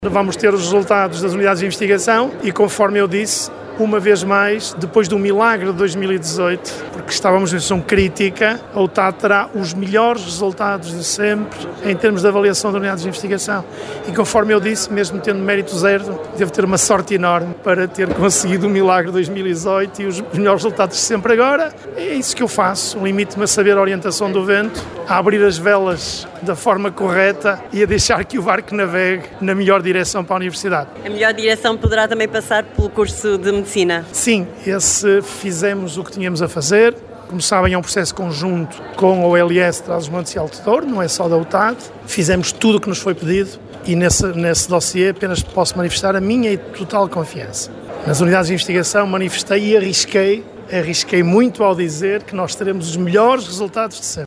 Vamos ter os resultados das unidades de investigação e, conforme eu disse, uma vez mais, depois do milagre de 2018, porque estávamos em situação crítica, a UTAD terá os melhores resultados de sempre em termos de avaliação de unidades de investigação. E conforme eu disse, mesmo tendo mérito zero, devo ter uma sorte enorme para ter conseguido o milagre de 2018 e os melhores resultados de sempre agora. É isso que eu faço, limito-me a saber a orientação do vento, a abrir as velas da forma correta e a deixar que o barco navegue na melhor direção para a universidade. A melhor direção poderá também passar pelo curso de Medicina? Sim, fizemos o que tínhamos a fazer. Como sabem, é um processo conjunto com a OLS Trás-os-Montes e Alto Douro, não é só da UTAD. Fizemos tudo o que nos foi pedido e nesse dossiê apenas posso manifestar a minha total confiança. Nas unidades de investigação manifestei e arrisquei muito ao dizer que nós teremos os melhores resultados de sempre.